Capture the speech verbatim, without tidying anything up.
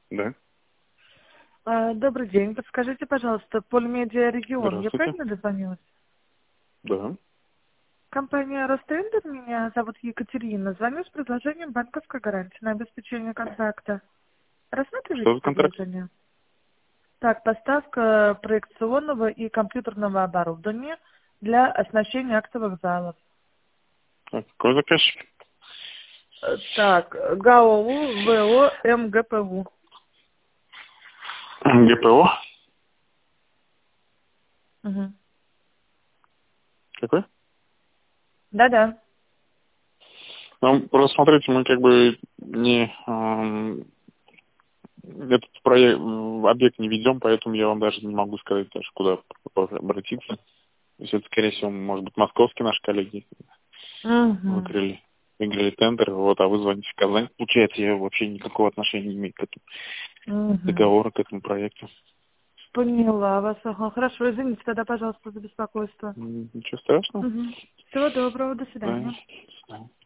Да. А, Добрый день. Подскажите, пожалуйста, Полимедиа Регион. Я Здравствуйте. правильно дозвонилась? Да. Компания Ростендер, меня зовут Екатерина. Звоню с предложением банковской гарантии на обеспечение контракта. Рассматриваете Что за контракт? предложение? Так, поставка проекционного и компьютерного оборудования для оснащения актовых залов. А какой заказчик? Э, Так, ГАОУ, ВО, МГПУ. ГПО? Мгм. Какой? Да-да. Ну, просто смотрите, мы как бы не эм, этот проект, м, объект не ведем, поэтому я вам даже не могу сказать даже, куда обратиться. То есть это, скорее всего, может быть, московские наши коллеги Угу. выиграли, выиграли тендер, вот, а вы звоните в Казань. Получается, я вообще никакого отношения не имею к этому Угу. договору, к этому проекту. Поняла вас. Ага. Хорошо, извините тогда, пожалуйста, за беспокойство. М, Ничего страшного. Угу. Всего доброго, до Да. свидания. Да.